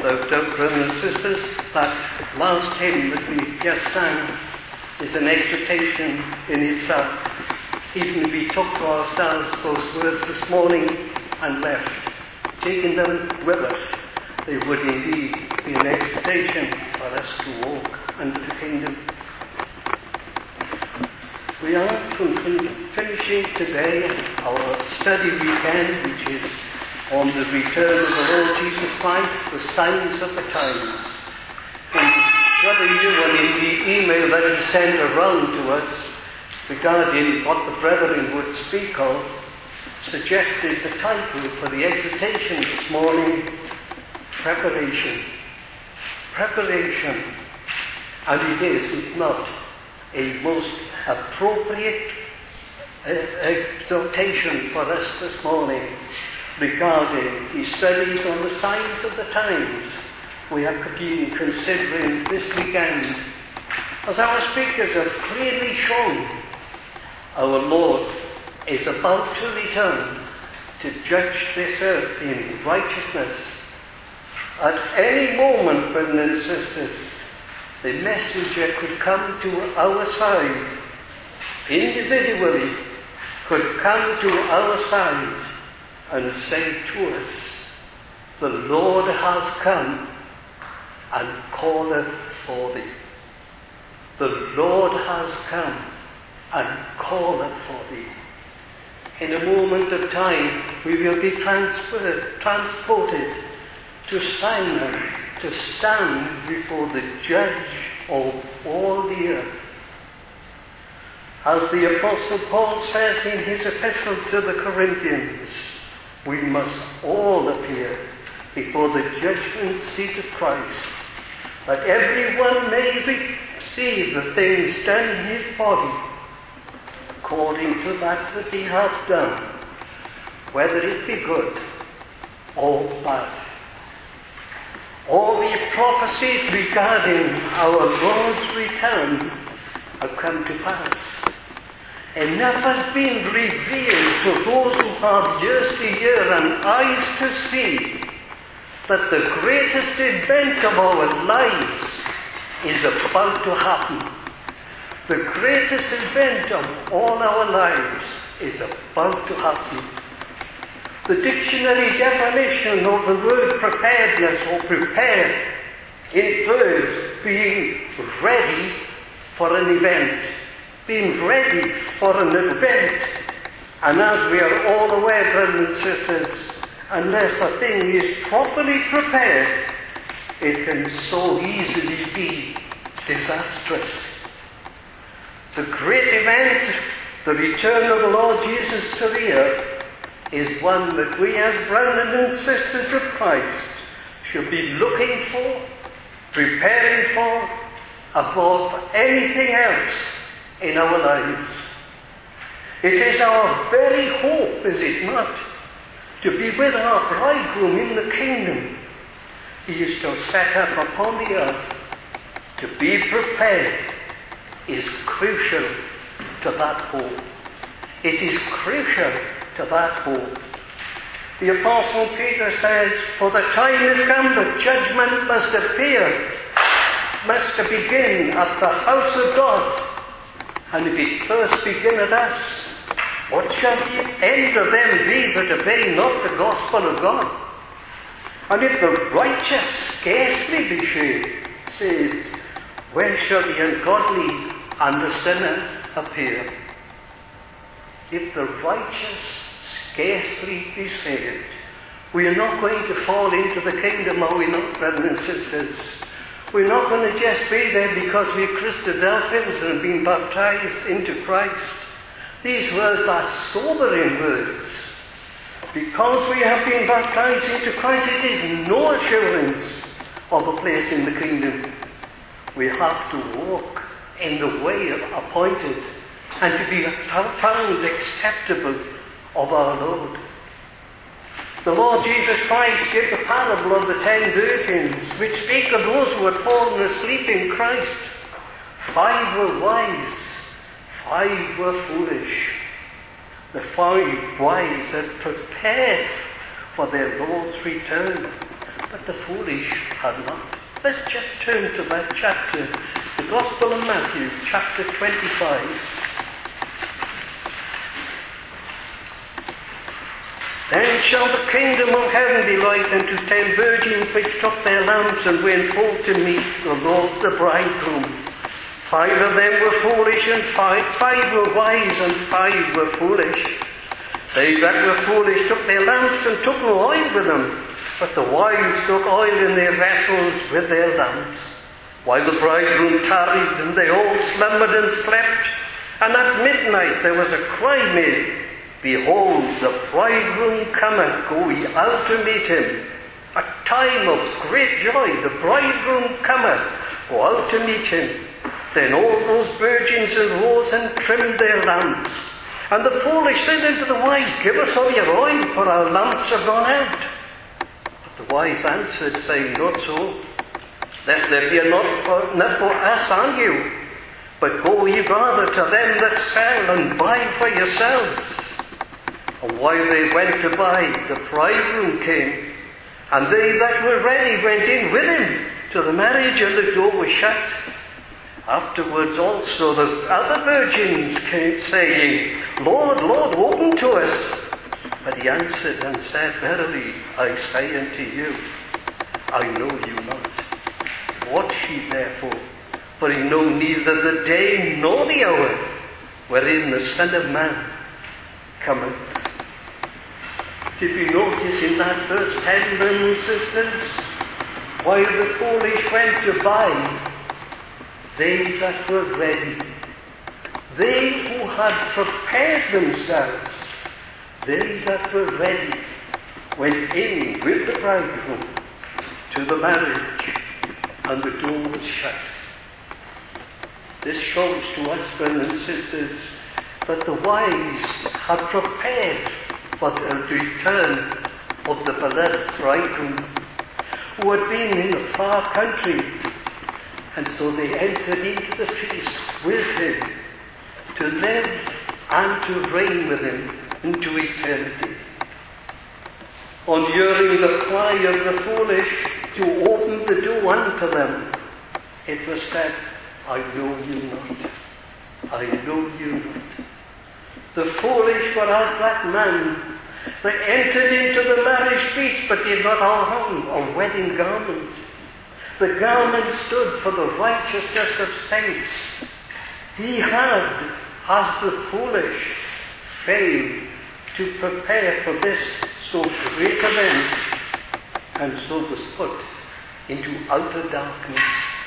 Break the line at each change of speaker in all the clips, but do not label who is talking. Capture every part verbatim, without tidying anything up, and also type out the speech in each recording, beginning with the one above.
without doubt, brothers and sisters, that last hymn that we just sang is an exhortation in itself. Even if we took to ourselves those words this morning and left, taking them with us, they would indeed be an exhortation for us to walk under the kingdom. We are concluding, finishing today our study weekend, which is on the return of the Lord Jesus Christ, the signs of the times. And Brother Ewan, in the email that he sent around to us regarding what the brethren would speak of, suggested the title for the exhortation this morning, Preparation. Preparation. And it is, it's not, a most appropriate uh, exhortation for us this morning regarding the studies on the signs of the times we have been considering this weekend. As our speakers have clearly shown, our Lord is about to return to judge this earth in righteousness. At any moment, brothers and sisters, the messenger could come to our side, individually, could come to our side and say to us, the Lord has come and calleth for thee. The Lord has come and calleth for thee. In a moment of time, we will be transferred, transported to Sinai, to stand before the judge of all the earth. As the Apostle Paul says in his epistle to the Corinthians, we must all appear before the judgment seat of Christ, that everyone may receive the things done in his body, according to that that he hath done, whether it be good or bad. All the prophecies regarding our Lord's return have come to pass. Enough has been revealed to those who have ears to hear and eyes to see that the greatest event of our lives is about to happen. The greatest event of all our lives is about to happen. The dictionary definition of the word preparedness or prepared infers being ready for an event. Being ready for an event. And as we are all aware, brothers and sisters, unless a thing is properly prepared, it can so easily be disastrous. The great event, the return of the Lord Jesus to the earth, is one that we as brothers and sisters of Christ should be looking for, preparing for, above anything else in our lives. It is our very hope, is it not, to be with our bridegroom in the kingdom. He is to set up upon the earth. To be prepared is crucial to that hope. It is crucial to that hope. The Apostle Peter says, for the time has come that judgment must appear, must begin at the house of God. And if it first begin at us, what shall the end of them be that obey not the gospel of God? And if the righteous scarcely be saved, when shall the ungodly and the sinner appear? If the righteous scarcely be saved, we are not going to fall into the kingdom, are we not, brothers and sisters? We're not going to just be there because we're Christadelphians and have been baptized into Christ. These words are sobering words. Because we have been baptized into Christ, it is no assurance of a place in the kingdom. We have to walk in the way appointed and to be found acceptable of our Lord. The Lord Jesus Christ gave the parable of the ten virgins, which speak of those who had fallen asleep in Christ. Five were wise, five were foolish. The five wise had prepared for their Lord's return. but the foolish had not. Let's just turn to that chapter, the Gospel of Matthew, chapter twenty-five. Then shall the kingdom of heaven be likened unto ten virgins which took their lamps and went forth to meet the Lord the bridegroom. Five of them were foolish, and five, five were wise, and five were foolish. They that were foolish took their lamps and took no oil with them, but the wise took oil in their vessels with their lamps. While the bridegroom tarried, and they all slumbered and slept, and at midnight there was a cry made, Behold, the bridegroom cometh, go ye out to meet him. A time of great joy, the bridegroom cometh, go out to meet him. Then all those virgins arose and trimmed their lamps. And the foolish said unto the wise, Give us of your oil, for our lamps are gone out. But the wise answered, saying, Not so, lest there be not for, not for us and you, but go ye rather to them that sell, and buy for yourselves. And while they went to buy, the bridegroom came, and they that were ready went in with him to the marriage, and the door was shut. Afterwards also the other virgins came, saying, Lord, Lord, open to us. But he answered and said, Verily I say unto you, I know you not. Watch ye therefore, for ye know neither the day nor the hour wherein the Son of Man cometh. Did we notice in that verse ten, brothers and sisters, while the foolish went to buy, they that were ready, they who had prepared themselves, they that were ready, went in with the bridegroom to the marriage, and the door was shut. This shows to us, brothers and sisters, that the wise had prepared for the return of the beloved bridegroom, who had been in a far country, and so they entered into the feast with him, to live and to reign with him into eternity. On hearing the cry of the foolish to open the door unto them, it was said, I know you not. I know you not. The foolish were as that man that entered into the marriage feast but did not own a wedding garment. The garment stood for the righteousness of saints. He had, as the foolish, failed to prepare for this so great event, and so was put into outer darkness.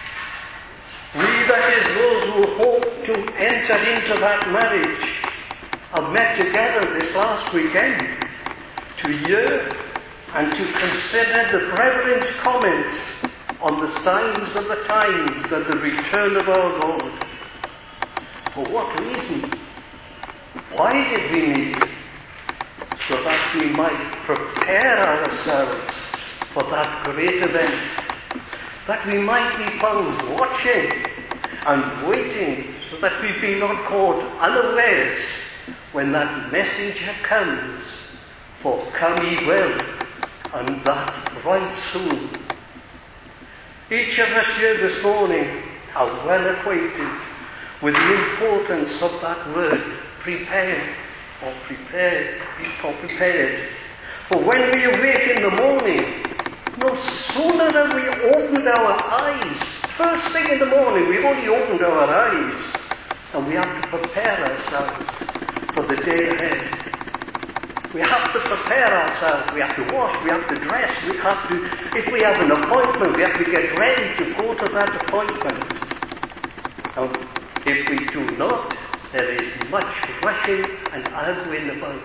We, that is, those who hope to enter into that marriage, have met together this last weekend to hear and to consider the brethren's comments on the signs of the times and the return of our Lord. For what reason? Why did we meet? So that we might prepare ourselves for that great event. That we might be found watching and waiting, so that we be not caught unawares when that messenger comes. For come ye will, and that right soon. Each of us here this morning are well acquainted with the importance of that word, prepare, or prepared, or prepared. For when we awake in the morning, no sooner have we opened our eyes, first thing in the morning, we've only opened our eyes, and we have to prepare ourselves for the day ahead. We have to prepare ourselves, we have to wash, we have to dress, we have to, if we have an appointment, we have to get ready to go to that appointment. And if we do not, there is much rushing and arguing about.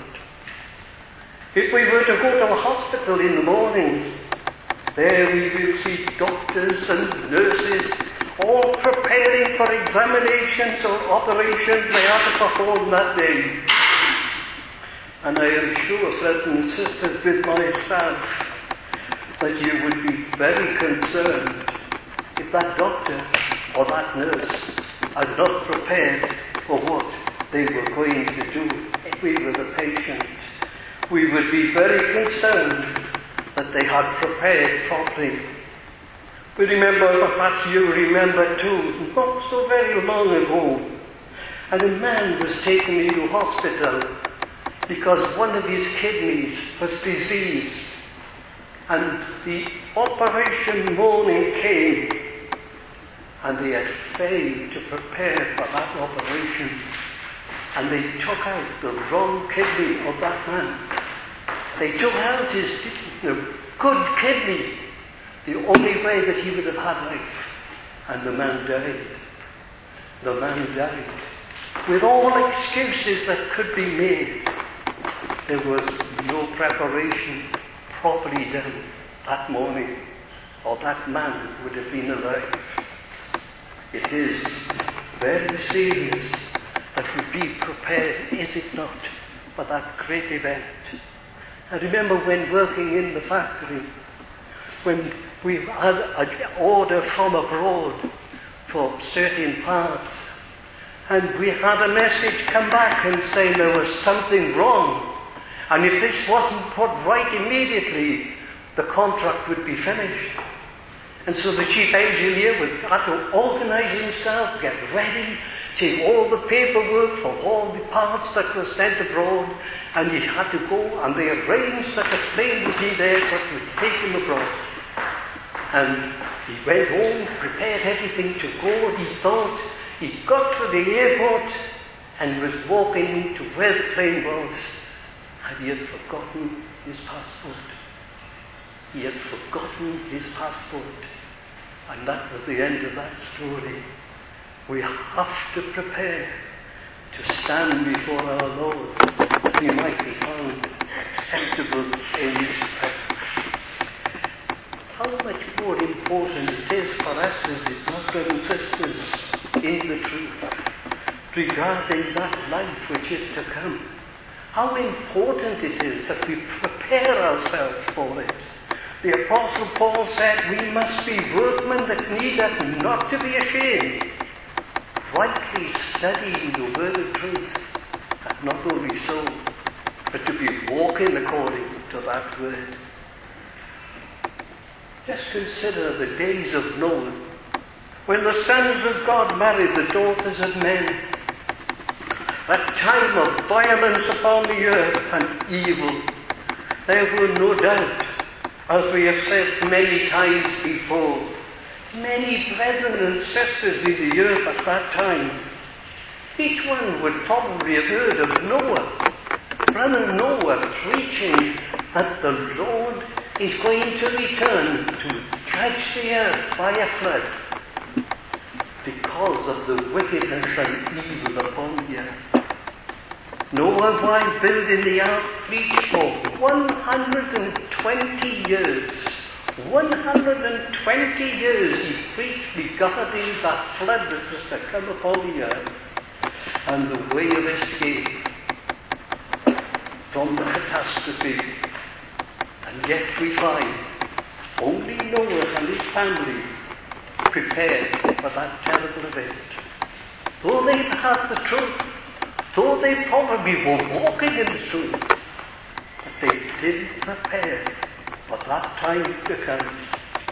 If we were to go to a hospital in the morning, there we will see doctors and nurses all preparing for examinations or operations they are to perform that day. And I am sure, brothers and sisters, with myself, that you would be very concerned if that doctor or that nurse had not prepared for what they were going to do. If we were the patient, we would be very concerned that they had prepared properly. We remember, perhaps you remember too, not so very long ago, and a man was taken into hospital because one of his kidneys was diseased. And the operation morning came, and they had failed to prepare for that operation. And they took out the wrong kidney of that man. They took out his you know, good kidney, the only way that he would have had life. And the man died. The man died. With all excuses that could be made, there was no preparation properly done that morning, or that man would have been alive. It is very serious that we be prepared, is it not, for that great event. I remember when working in the factory, when we had an order from abroad for certain parts, and we had a message come back and saying there was something wrong, and if this wasn't put right immediately, the contract would be finished. And so the chief engineer would have to organise himself, get ready, take all the paperwork for all the parts that were sent abroad, and he had to go, and they arranged that the plane would be there that would take him abroad. And he went home, prepared everything to go. He thought he got to the airport and was walking to where the plane was, and he had forgotten his passport. He had forgotten his passport. And that was the end of that story. We have to prepare to stand before our Lord, that we might be found acceptable in His presence. How much more important it is for us as His brothers and sisters in the truth, regarding that life which is to come. How important it is that we prepare ourselves for it. The Apostle Paul said, we must be workmen that needeth not to be ashamed, rightly studying the word of truth, and not only so, but to be walking according to that word. Just consider the days of Noah, when the sons of God married the daughters of men. That time of violence upon the earth and evil. There were no doubt, as we have said many times before, many brethren and sisters in the earth at that time. Each one would probably have heard of Noah, Brother Noah, preaching that the Lord is going to return to judge the earth by a flood because of the wickedness and evil upon the earth. Noah, while building the ark, preached for one hundred twenty years. one hundred twenty years he preached regarding that flood that was to come upon the earth and the way of escape from the catastrophe. And yet we find only Noah and his family prepared for that terrible event. Though they had the truth, though they probably were walking in the truth, but they didn't prepare for that time to come.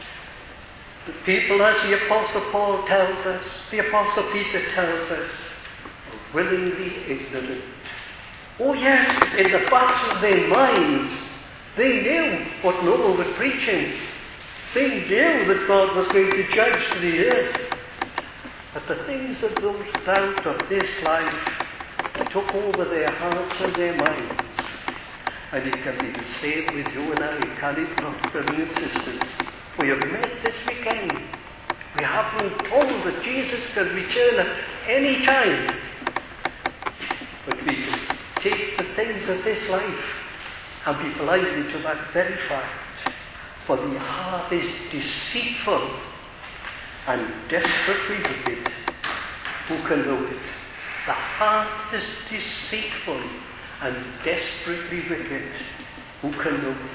The people, as the Apostle Paul tells us, the Apostle Peter tells us, are willingly ignorant. Oh yes, in the backs of their minds, they knew what Noah was preaching. They knew that God was going to judge the earth. But the things of those doubt of this life took over their hearts and their minds. And it can be the same with you and I, can it not, brothers and sisters? We have met this weekend. We have been told that Jesus can return at any time. But we can take the things of this life and be blinded to that very fact. For the heart is deceitful and desperately wicked. Who can know it? The heart is deceitful and desperately wicked. Who can know it?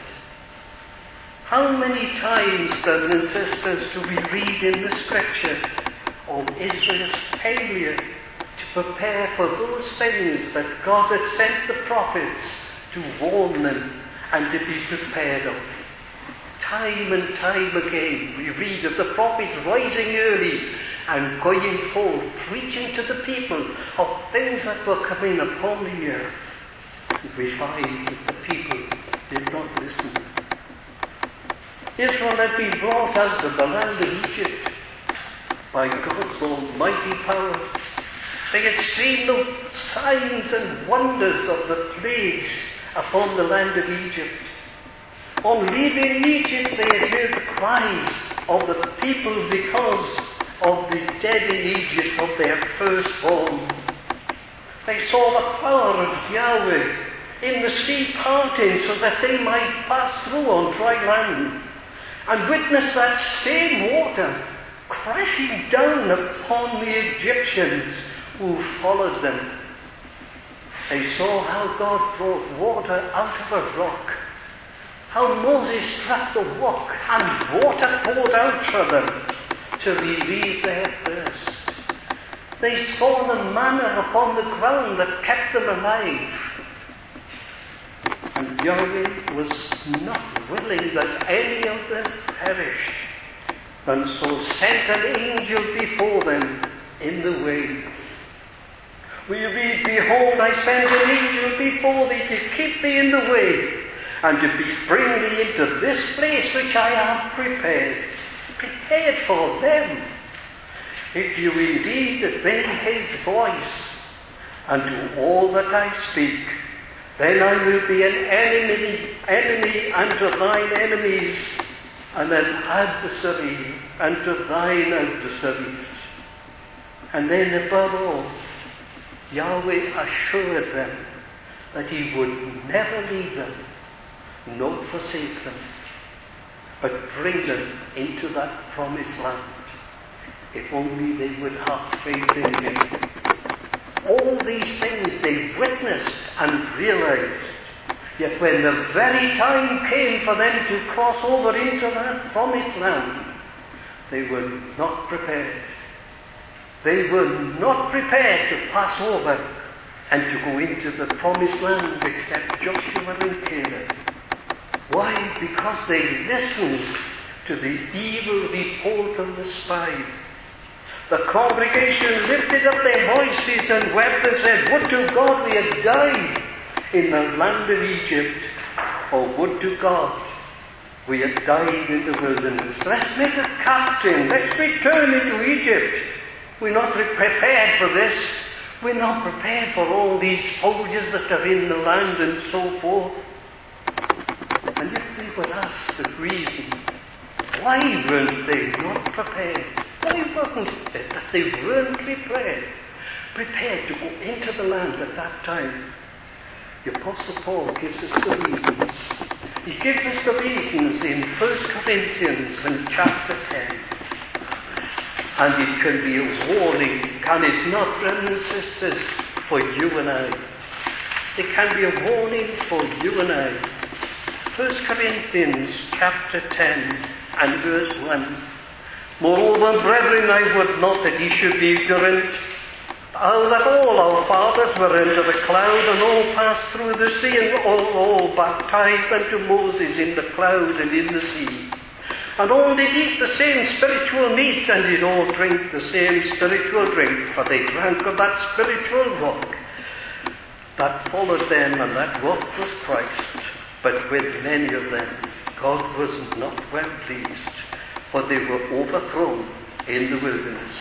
How many times, brothers and sisters, do we read in the Scripture of Israel's failure to prepare for those things that God had sent the prophets to warn them and to be prepared of? Time and time again we read of the prophets rising early and going forth, preaching to the people of things that were coming upon the earth. And we find that the people did not listen. Israel had been brought out of the land of Egypt by God's almighty power. They had seen the signs and wonders of the plagues upon the land of Egypt. On leaving Egypt, they had heard the cries of the people because of the dead in Egypt of their firstborn. They saw the power of Yahweh in the sea parting so that they might pass through on dry land, and witnessed that same water crashing down upon the Egyptians who followed them. They saw how God brought water out of a rock, how Moses struck the rock and water poured out for them to relieve their thirst. They saw the manna upon the ground that kept them alive. And Yahweh was not willing that any of them perished, and so sent an angel before them in the way. We read, Behold, I send an angel before thee to keep thee in the way, and to bring thee into this place which I have prepared. Prepared for them. If you indeed obey his voice, and do all that I speak, then I will be an enemy, enemy unto thine enemies, and an adversary unto thine adversaries. And then above all, Yahweh assured them that he would never leave them, nor forsake them, but bring them into that promised land, if only they would have faith in him. All these things they witnessed and realized, yet when the very time came for them to cross over into that promised land, they were not prepared. They were not prepared to pass over and to go into the promised land except Joshua and Caleb. Why? Because they listened to the evil report of the spy. The congregation lifted up their voices and wept and said, Would to God we had died in the land of Egypt, or would to God we had died in the wilderness. Let's make a captain. Let's return into Egypt. We're not prepared for this. We're not prepared for all these soldiers that are in the land and so forth. And if we would ask the reason, why weren't they not prepared? Why wasn't it that they weren't prepared, prepared to go into the land at that time? The Apostle Paul gives us the reasons. He gives us the reasons in First Corinthians in chapter ten. And it can be a warning, can it not, brothers and sisters, for you and I? It can be a warning for you and I. First Corinthians chapter ten and verse one. Moreover, brethren, I would not that ye should be ignorant, how that all our fathers were under the cloud, and all passed through the sea, and all, all baptized unto Moses in the cloud and in the sea. And all did eat the same spiritual meat, and did all drink the same spiritual drink, for they drank of that spiritual rock that followed them, and that rock was Christ. But with many of them God was not well pleased, for they were overthrown in the wilderness.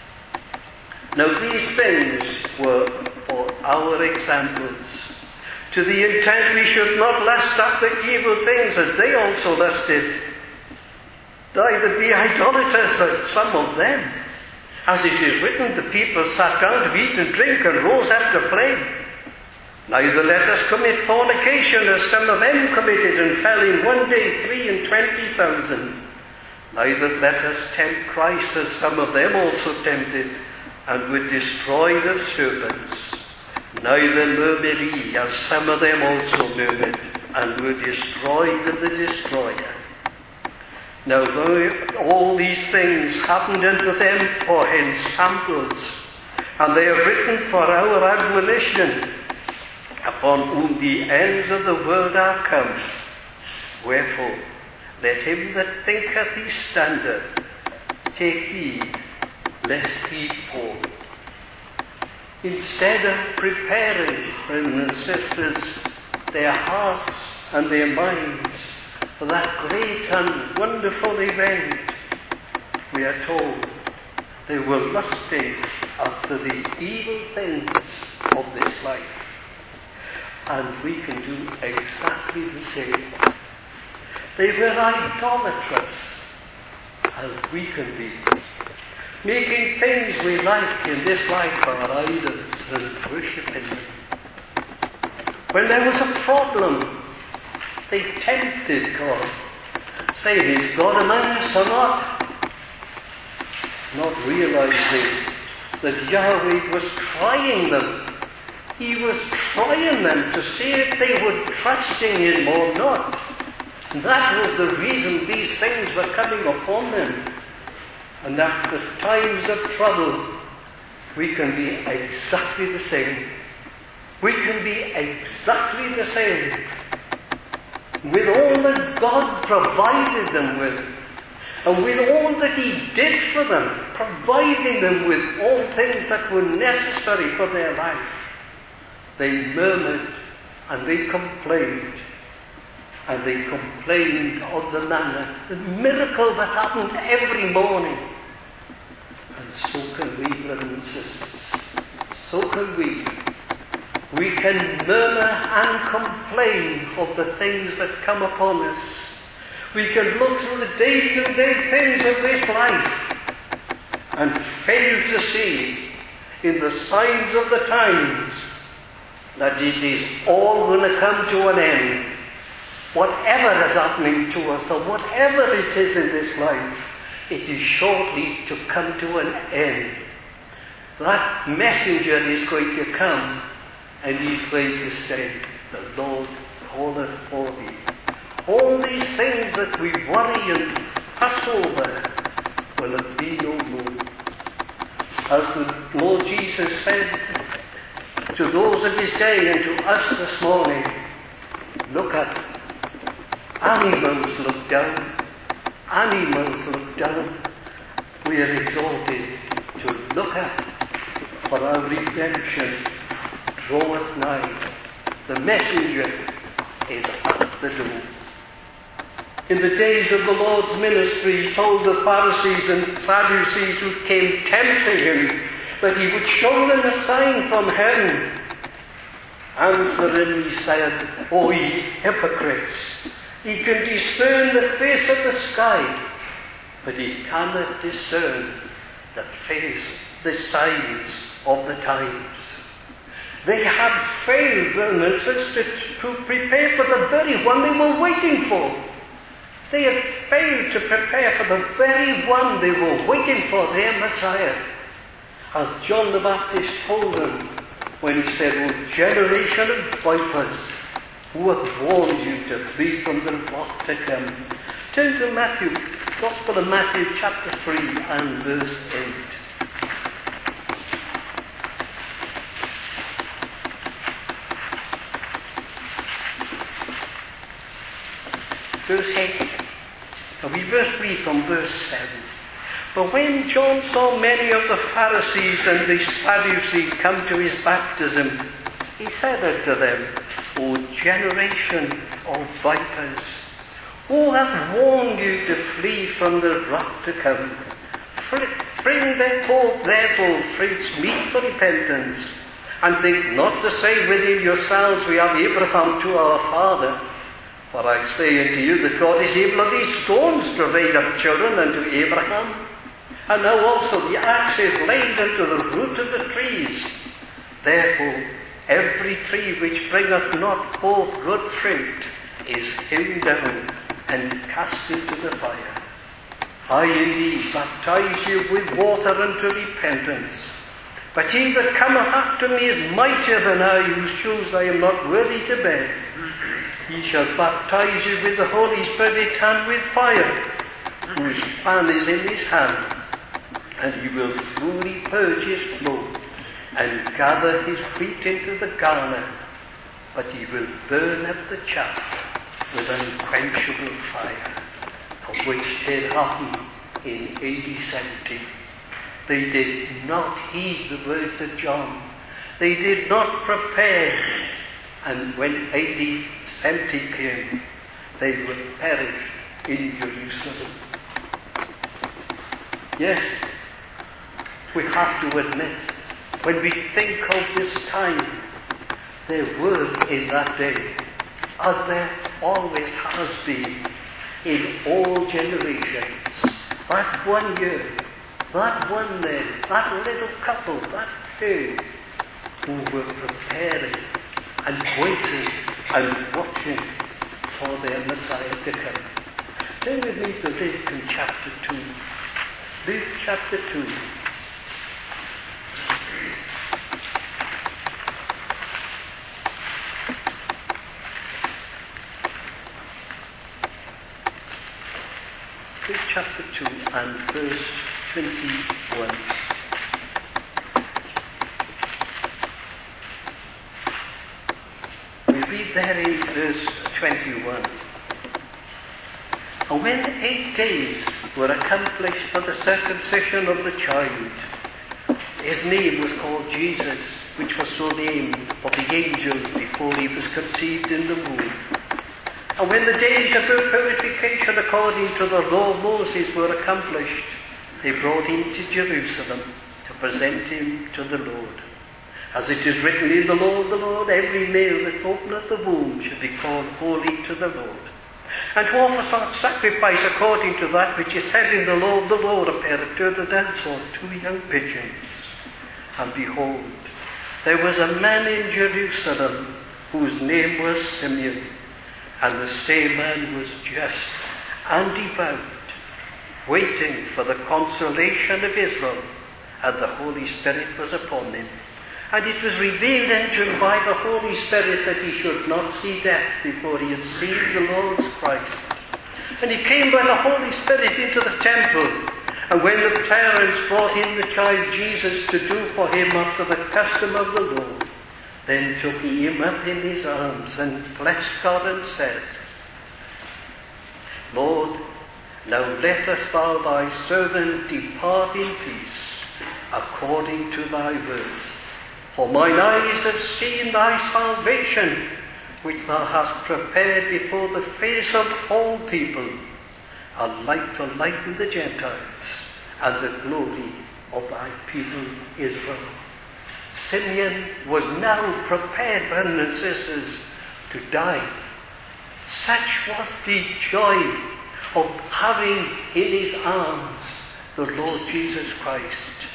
Now these things were for our examples, to the intent we should not lust after evil things as they also lusted. Neither be idolaters as some of them. As it is written, the people sat down to eat and drink and rose up to play. Neither let us commit fornication as some of them committed and fell in one day three and twenty thousand. Neither let us tempt Christ as some of them also tempted, and were destroyed of serpents. Neither murmur ye as some of them also murmured, and were destroyed of the destroyer. Now all these things happened unto them for ensamples, and they are written for our admonition, upon whom the ends of the world are come. Wherefore, let him that thinketh he standeth take heed lest he fall. Instead of preparing, brothers and sisters, their hearts and their minds for that great and wonderful event, we are told they were lusting after the evil things of this life. And we can do exactly the same. They were idolatrous, as we can be, making things we like in this life our idols and worshipping them. When there was a problem, they tempted God, saying, "Is God among us or not?" Not realizing that Yahweh was trying them. He was trying them to see if they were trusting Him or not. And that was the reason these things were coming upon them. And after times of trouble, we can be exactly the same. We can be exactly the same. With all that God provided them with, and with all that He did for them, providing them with all things that were necessary for their life, they murmured and they complained. And they complained of the manna, the miracle that happened every morning. And so can we, brothers and sisters. So can we. We can murmur and complain of the things that come upon us. We can look through the day-to-day things of this life and fail to see in the signs of the times that it is all going to come to an end. Whatever is happening to us, or whatever it is in this life, it is shortly to come to an end. That messenger is going to come, and he's going to say, "The Lord calleth for thee." All these things that we worry and fuss over will be no more. As the Lord Jesus said to those of His day and to us this morning, look at animals look down. Animals look down. We are exhorted to look at, for our redemption draweth nigh. The messenger is at the door. In the days of the Lord's ministry, He told the Pharisees and Sadducees who came tempting Him that He would show them a sign from heaven. Answering, He said, "O ye hypocrites, He can discern the face of the sky, but He cannot discern the face, the signs of the times." They had failed, brothers and sisters, to prepare for the very one they were waiting for. They had failed to prepare for the very one they were waiting for, their Messiah. As John the Baptist told them when he said, "O generation of vipers, who have warned you to flee from the wrath to come." Turn to Matthew, Gospel of Matthew chapter three and verse eight. Verse eight. We first read from verse seven. "But when John saw many of the Pharisees and the Sadducees come to his baptism, he said unto them, O generation of vipers, who hath warned you to flee from the wrath to come? Bring therefore, therefore, fruits meet for repentance, and think not to say within yourselves, We have Abraham to our father. For I say unto you that God is able of these stones to raise up children unto Abraham. And now also the axe is laid unto the root of the trees. Therefore every tree which bringeth not forth good fruit is hewn down and cast into the fire. I indeed baptize you with water unto repentance. But he that cometh after me is mightier than I, whose shoes I am not worthy to bear. He shall baptize you with the Holy Spirit and with fire, whose fan is in his hand. And he will fully purge his floor, and gather his wheat into the garner, but he will burn up the chaff with unquenchable fire. of which did happen in A D seventy. They did not heed the words of John. They did not prepare. And when A D seventy came, they would perish in Jerusalem. Yes, we have to admit, when we think of this time, there were in that day, as there always has been in all generations, that one year, that one man, that little couple, that pair, who were preparing and waiting and watching for their Messiah to come. Turn with me to Luke in chapter two. Luke chapter two. Luke chapter two and verse twenty-one. We read there in verse twenty-one. And when eight days were accomplished for the circumcision of the child, his name was called Jesus, which was so named of the angel before he was conceived in the womb. And when the days of their purification according to the law of Moses were accomplished, they brought him to Jerusalem to present him to the Lord. As it is written in the law of the Lord, every male that openeth the womb should be called holy to the Lord. And to offer such sacrifice according to that which is said in the law of the Lord, a pair of turtle doves or two young pigeons. And behold, there was a man in Jerusalem whose name was Simeon, and the same man was just and devout, waiting for the consolation of Israel, and the Holy Spirit was upon him. And it was revealed unto him by the Holy Spirit that he should not see death before he had seen the Lord's Christ. And he came by the Holy Spirit into the temple. And when the parents brought in the child Jesus to do for him after the custom of the Lord, then took he him up in his arms and blessed God and said, Lord, now lettest thou thy servant depart in peace, according to thy word. For mine eyes have seen thy salvation, which thou hast prepared before the face of all people, a light to lighten the Gentiles, and the glory of thy people Israel. Simeon was now prepared, brothers and sisters, to die. Such was the joy of having in his arms the Lord Jesus Christ.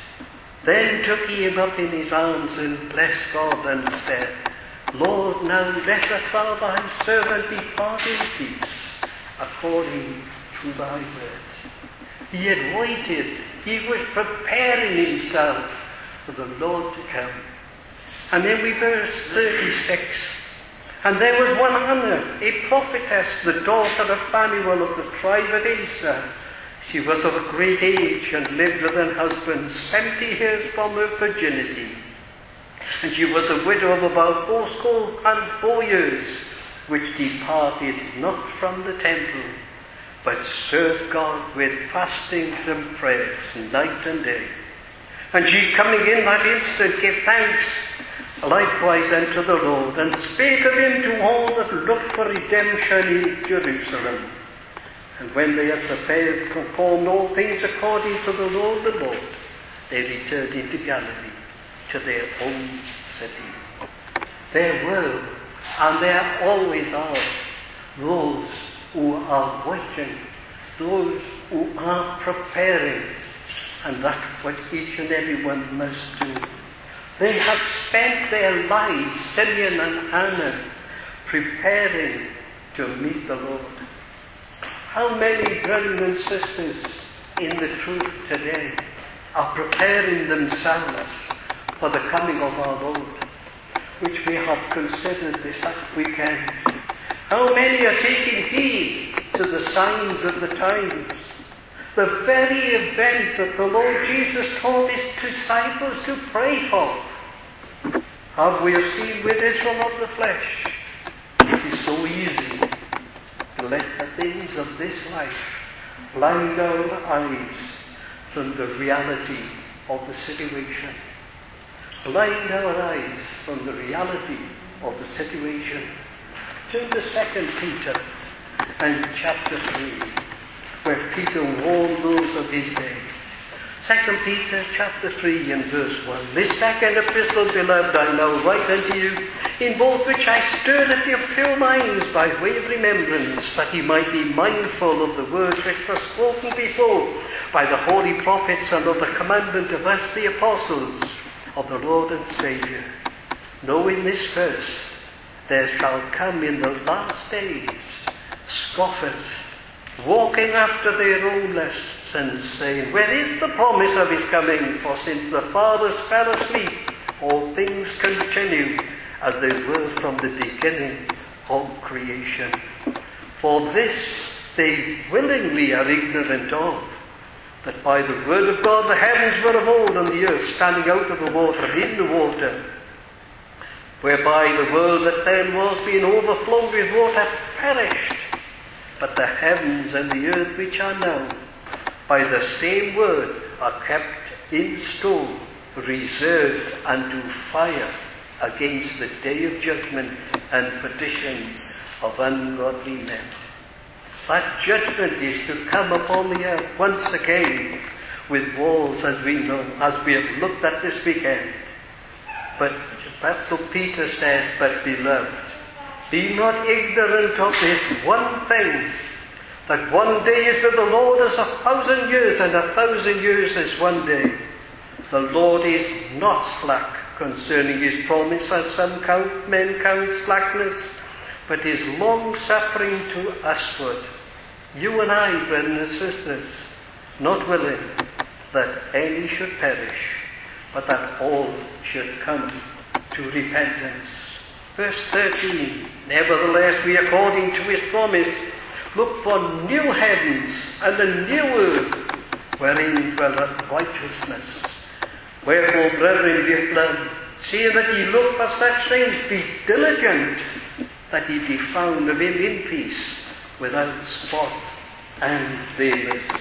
Then took he him up in his arms and blessed God and said, Lord, now lettest thou thy servant depart in peace, according to thy word. He had waited. He was preparing himself for the Lord to come. And then we verse thirty-six. And there was one Anna, a prophetess, the daughter of Phanuel of the tribe of Asa. She was of a great age and lived with her husband seventy years from her virginity. And she was a widow of about fourscore and four years, which departed not from the temple, but served God with fastings and prayers night and day. And she coming in that instant gave thanks likewise unto the Lord, and spake of him to all that looked for redemption in Jerusalem. And when they had prepared, performed all things according to the law of the Lord, they returned into Galilee, to their own city. There were, and there always are, those who are waiting, those who are preparing, and that's what each and every one must do. They have spent their lives, Simeon and Anna, preparing to meet the Lord. How many brothers and sisters in the truth today are preparing themselves for the coming of our Lord, which we have considered this weekend? How many are taking heed to the signs of the times? The very event that the Lord Jesus told his disciples to pray for. Have we seen with Israel of the flesh? It is so easy to let the things of this life blind our eyes from the reality of the situation. Blind our eyes from the reality of the situation. Turn to Second Peter and chapter three, where Peter warned those of his day. Second Peter chapter three and verse one. This second epistle, beloved, I now write unto you, in both which I stirred up your pure minds by way of remembrance, that ye might be mindful of the words which were spoken before by the holy prophets, and of the commandment of us the apostles of the Lord and Saviour. Knowing this first, there shall come in the last days scoffers, walking after their own lusts, and saying, where is the promise of his coming? For since the fathers fell asleep, all things continue as they were from the beginning of creation. For this they willingly are ignorant of, that by the word of God the heavens were of old, and the earth standing out of the water and in the water, whereby the world that then was, being overflowed with water, perished. But the heavens and the earth which are now, by the same word, are kept in store, reserved unto fire, against the day of judgment and perdition of ungodly men. That judgment is to come upon the earth once again, with wars, as we know, as we have looked at this weekend. But Apostle Peter says, but beloved, be not ignorant of this one thing, that one day is with the Lord as a thousand years, and a thousand years is one day. The Lord is not slack concerning his promise, as some count, men count slackness, but is long-suffering to usward. You and I, brothers and sisters, not willing that any should perish, but that all should come to repentance. Verse thirteen, nevertheless we, according to his promise, look for new heavens and a new earth, wherein dwelleth righteousness. Wherefore, brethren, beloved, seeing that ye look for such things, be diligent that ye be found of him in peace, without spot and blameless.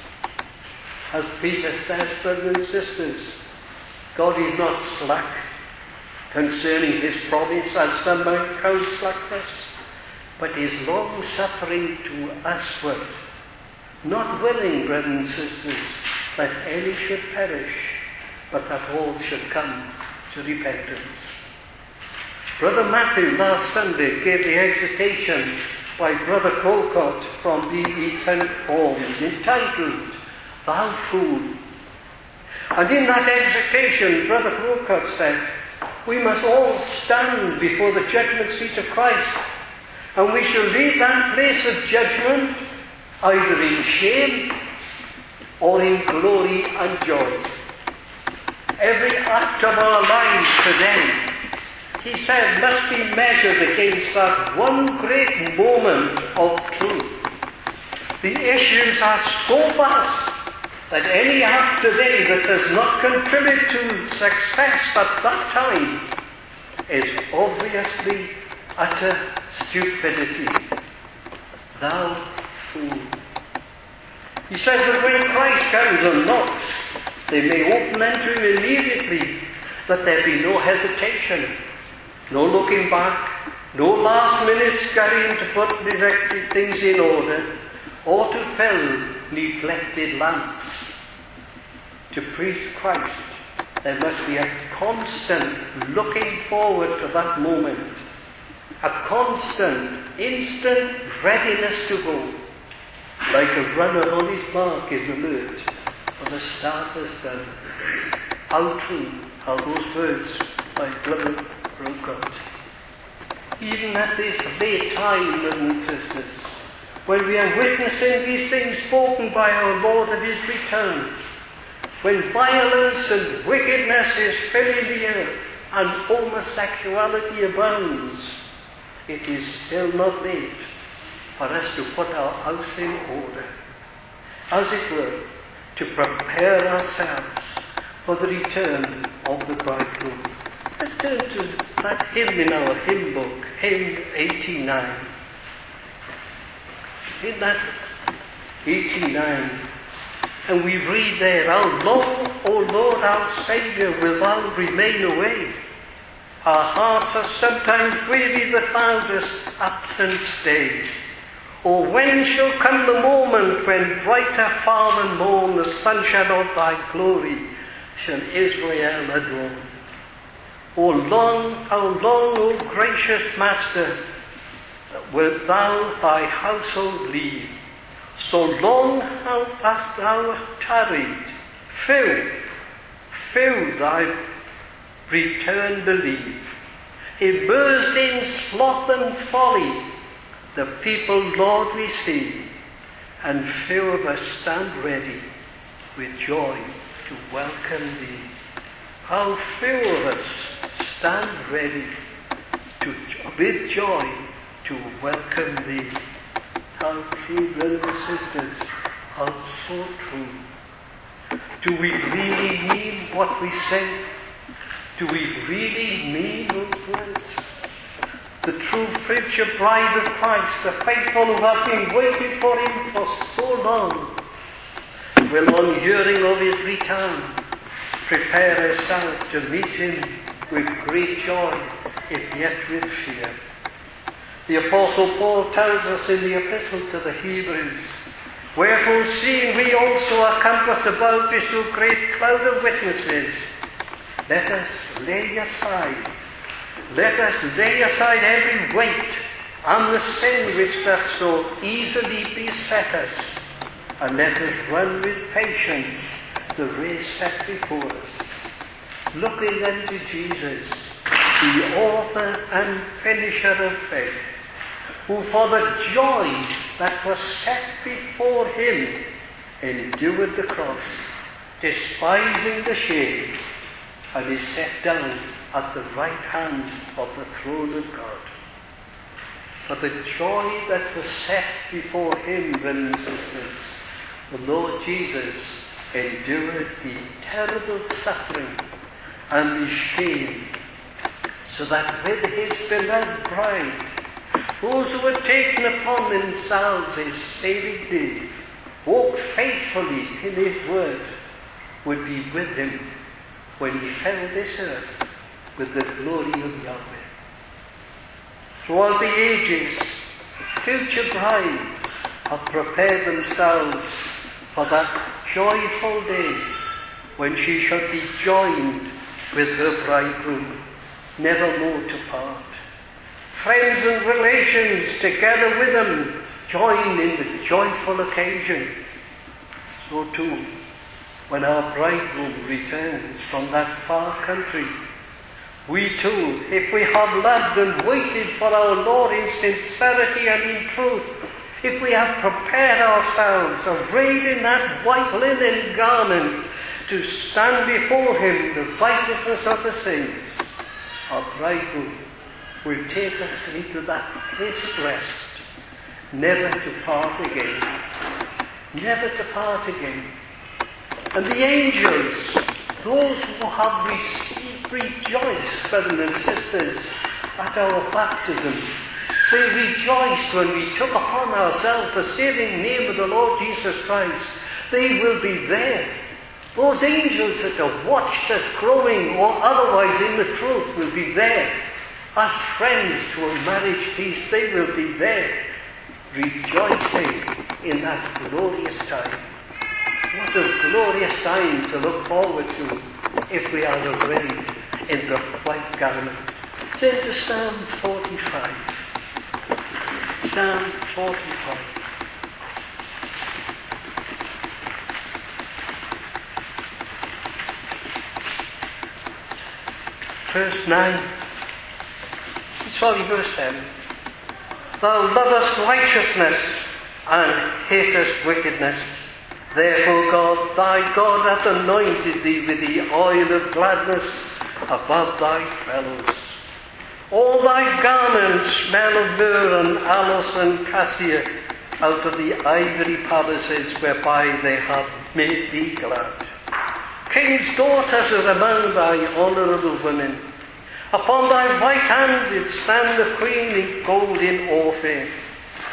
As Peter says, brothers and sisters, God is not slack concerning his promise, as some might count slackness, but is long-suffering to usward, not willing, brothers and sisters, that any should perish, but that all should come to repentance. Brother Matthew last Sunday gave the exhortation by Brother Colcott from B E St. Paul, entitled, Thou Fool. And in that exhortation, Brother Colcott said, we must all stand before the judgment seat of Christ, and we shall leave that place of judgment either in shame or in glory and joy. Every act of our lives today, he said, must be measured against that one great moment of truth. The issues are so vast that any act today that does not contribute to success at that time is obviously utter stupidity. Thou fool. He says that when Christ comes and knocks, they may open unto him immediately, that there be no hesitation, no looking back, no last minute scurrying to put neglected things in order, or to fill neglected lamps. To preach Christ, there must be a constant looking forward to that moment, a constant, instant readiness to go, like a runner on his mark is alert, for the start has done. How true are those words by Brother Colcott. Even at this late time, brothers and sisters, when we are witnessing these things spoken by our Lord of his return, when violence and wickedness is filling the earth and homosexuality abounds, it is still not late for us to put our house in order, as it were, to prepare ourselves for the return of the bridegroom. Let's turn to that hymn in our hymn book, hymn eighty-nine. In that eighty-nine. And we read there, How long, O Lord our Saviour, will thou remain away? Our hearts are sometimes weary that thou dost absent stay. O when shall come the moment when brighter far than morn the sunshine of thy glory shall Israel adorn? O long, how long, O gracious Master, wilt thou thy household leave? So long how hast thou tarried? Few, few thy return believe. Immersed in sloth and folly, the people, Lord, we see, and few of us stand ready with joy to welcome thee. How few of us stand ready to, with joy to welcome thee. How true, brothers and sisters, how so true. Do we really mean what we say? Do we really mean those words? The true future bride of Christ, the faithful who have been waiting for him for so long, will on hearing of his return prepare herself to meet him with great joy, if yet with fear. The Apostle Paul tells us in the Epistle to the Hebrews, Wherefore, seeing we also are compassed about with so great cloud of witnesses, let us lay aside, let us lay aside every weight and the sin which doth so easily beset us, and let us run with patience the race set before us, looking unto Jesus, the author and finisher of faith, who for the joy that was set before him endured the cross, despising the shame, and is set down at the right hand of the throne of God. For the joy that was set before him, brothers and sisters, the Lord Jesus endured the terrible suffering and the shame, so that with his beloved bride, those who had taken upon themselves his saving day, walked faithfully in his word, would be with him when he fell this earth with the glory of Yahweh. Throughout the ages, future brides have prepared themselves for that joyful day when she shall be joined with her bridegroom, never more to part. Friends and relations together with them join in the joyful occasion. So too, when our bridegroom returns from that far country, we too, if we have loved and waited for our Lord in sincerity and in truth, if we have prepared ourselves, arrayed in that white linen garment, to stand before him, the righteousness of the saints, our bridegroom will take us into that place of rest, never to part again. Never to part again. And the angels, those who have received, rejoiced, brothers and sisters, at our baptism. They rejoiced when we took upon ourselves the saving name of the Lord Jesus Christ. They will be there. Those angels that have watched us growing or otherwise in the truth will be there. As friends to a marriage feast, they will be there, rejoicing in that glorious time. What a glorious time to look forward to if we are arrayed in the white garment. Turn to Psalm forty-five. Psalm forty-five. Verse nine. Sorry, verse seven. Thou lovest righteousness and hatest wickedness. Therefore God, thy God hath anointed thee with the oil of gladness above thy fellows. All thy garments smell of myrrh and aloes and cassia out of the ivory palaces whereby they have made thee glad. King's daughters are among thy honourable women. Upon thy right hand did stand the queen in gold in Ophir.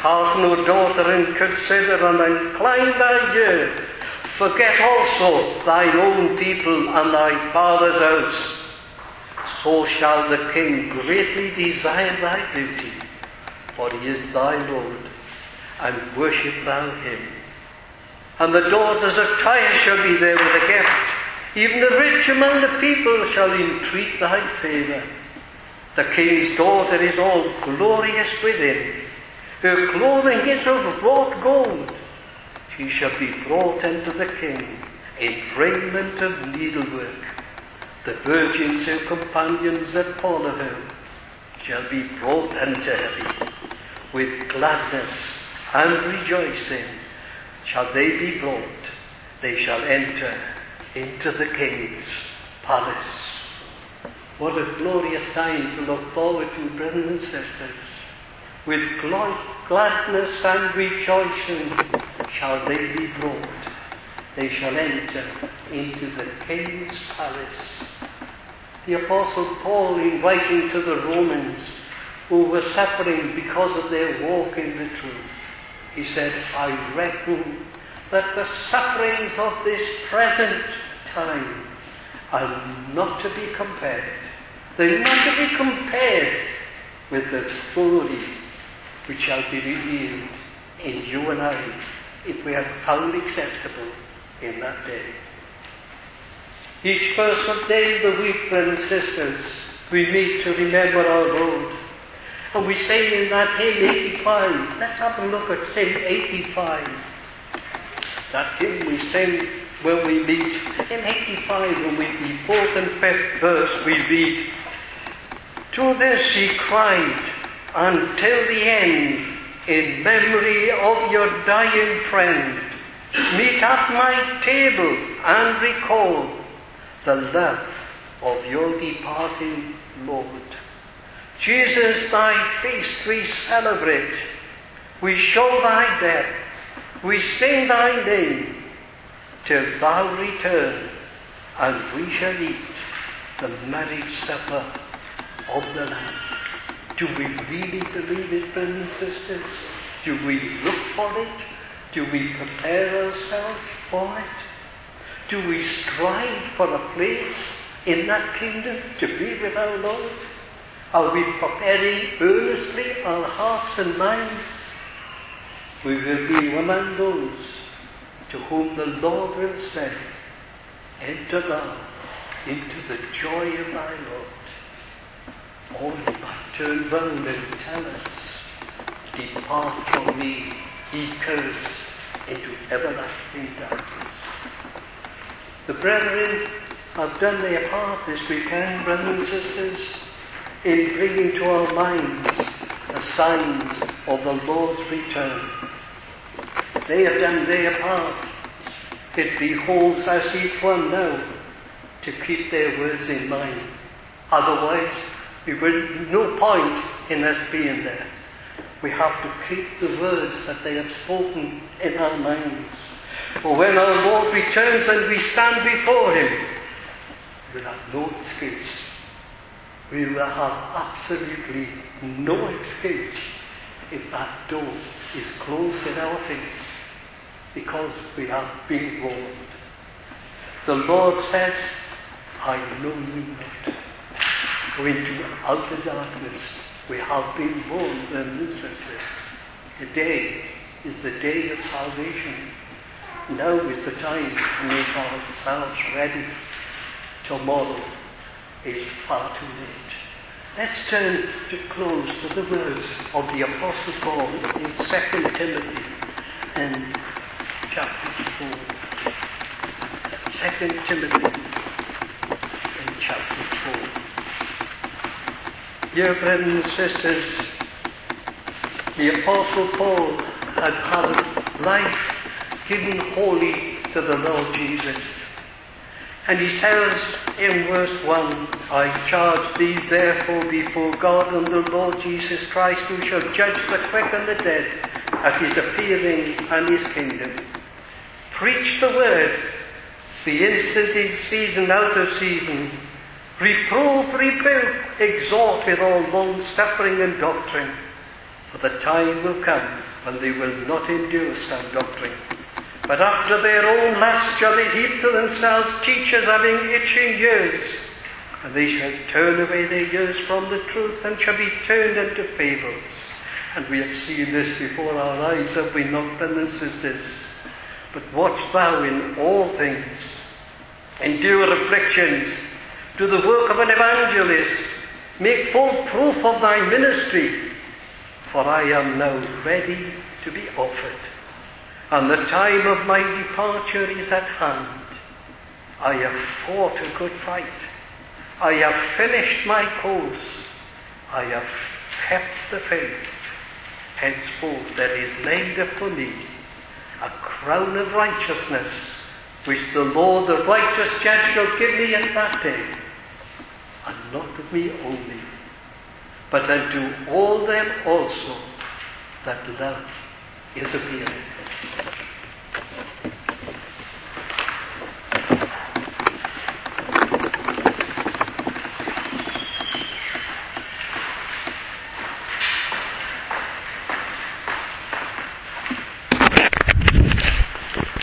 Hearken, O daughter, and consider, and incline thy ear. Forget also thine own people and thy father's house. So shall the king greatly desire thy beauty, for he is thy Lord, and worship thou him. And the daughters of Tyre shall be there with a gift. Even the rich among the people shall entreat thy favour. The king's daughter is all glorious within. Her clothing is of wrought gold. She shall be brought unto the king in raiment of needlework. The virgins, her companions that follow her, shall be brought unto her. With gladness and rejoicing shall they be brought. They shall enter into the king's palace. What a glorious time to look forward to, brothers and sisters. With gladness and rejoicing shall they be brought. They shall enter into the king's palace. The Apostle Paul, in writing to the Romans who were suffering because of their walk in the truth, he said, I reckon that the sufferings of this present time are not to be compared. They're not to be compared with the glory which shall be revealed in you and I, if we are found acceptable in that day. Each first day of the week, brothers and sisters, we meet to remember our Lord. And we sing in that hymn eighty-five. Let's have a look at hymn eighty-five. That hymn we sing when we meet. In eighty-five, when we the fourth and fifth verse, we read, To this he cried, until the end, in memory of your dying friend, meet at my table and recall the love of your departing Lord. Jesus, thy feast we celebrate. We show thy death. We sing thy name till thou return, and we shall eat the marriage supper of the Lamb. Do we really believe it, brothers and sisters? Do we look for it? Do we prepare ourselves for it? Do we strive for a place in that kingdom to be with our Lord? Are we preparing earnestly our hearts and minds? We will be among those to whom the Lord will say, enter thou into the joy of thy Lord. Or he might turn round and tell us, depart from me, ye cursed, into everlasting darkness. The brethren have done their part this weekend, brothers and sisters, in bringing to our minds the signs of the Lord's return. They have done their part. It behoves us each one now to keep their words in mind. Otherwise, there will be no point in us being there. We have to keep the words that they have spoken in our minds. For when our Lord returns and we stand before him, we will have no excuse. We will have absolutely no excuse if that door is closed in our face, because we have been warned. The Lord says, I know you not. Go into outer darkness. We have been warned, brothers and sisters. Today is the day of salvation. Now is the time to make ourselves ready. Tomorrow is far too late. Let's turn to close to the words of the Apostle Paul in Second Timothy and chapter four. Second Timothy in chapter four. Dear brothers and sisters, the Apostle Paul had had a life given wholly to the Lord Jesus. And he says in verse one, I charge thee therefore before God and the Lord Jesus Christ, who shall judge the quick and the dead at his appearing and his kingdom. Preach the word, be instant in season, out of season. Reprove, rebuke, exhort with all long suffering and doctrine. For the time will come when they will not endure sound doctrine, but after their own lust shall they heap to themselves teachers having itching ears, and they shall turn away their ears from the truth, and shall be turned into fables. And we have seen this before our eyes, have we not, brothers and sisters? But watch thou in all things, endure afflictions, do the work of an evangelist, make full proof of thy ministry, for I am now ready to be offered, and the time of my departure is at hand. I have fought a good fight. I have finished my course. I have kept the faith. Henceforth there is laid up for me a crown of righteousness, which the Lord, the righteous judge, shall give me at that day, and not of me only, but unto all them also that love is appearing.